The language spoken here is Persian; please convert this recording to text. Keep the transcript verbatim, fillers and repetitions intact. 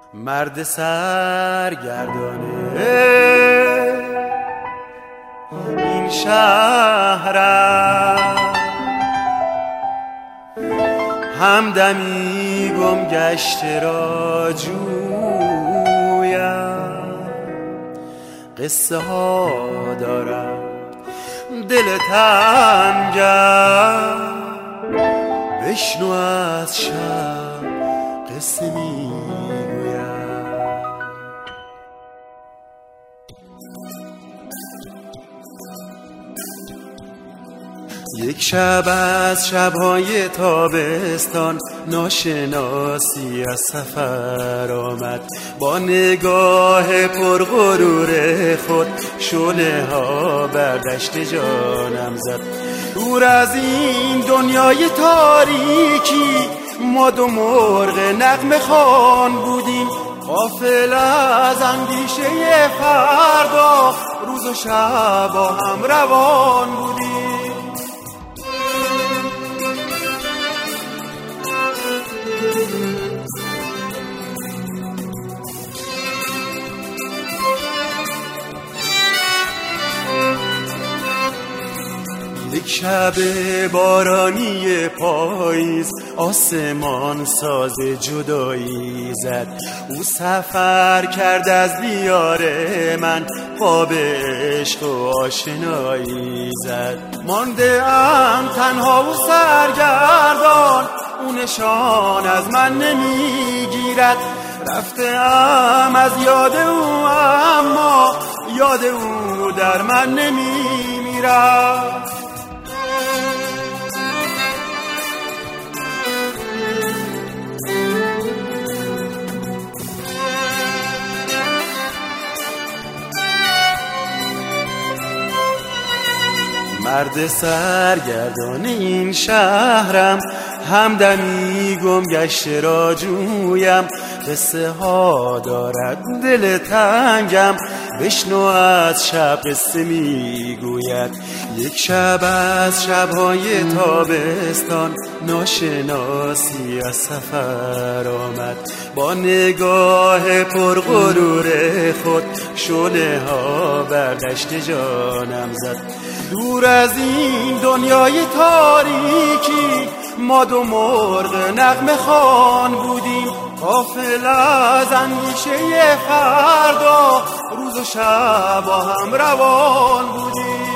مرد سرگردانه این شهرم، همدمی گم گشته را جویم. قصه ها دارم دل تنگم، بشنو از شب قصه میگویم. یک شب از شبهای تابستان ناشناسی از سفر آمد، با نگاه پرغرور خود شعله ها بر دشت جانم زد. دور از این دنیای تاریکی ما دو مرغ نغمه خوان بودیم، غافل از اندیشه فردا، روز و شب با هم روان بودیم. یک شب بارانی پاییز آسمان ساز جدایی زد، او سفر کرد از دیار من، پا به عشق و آشنایی زد. مانده ام تنها و سرگردان، او نشان از من نمیگیرد. رفته ام از یاد او اما یاد او در من نمیمیرد. مرد سرگردان این شهرم، همدمی گم گشته را جویم. قصه ها دارد دل تنگم، بشنو از شب قصه میگوید. یک شب از شبهای تابستان ناشناسی از سفر آمد، با نگاه پرغرور خود شعله ها بر دشت جانم زد. دور از این دنیای تاریکی ما دو مرغ نغمه خوان بودیم، غافل از اندیشه فردا، روز و شب با هم روان بودیم.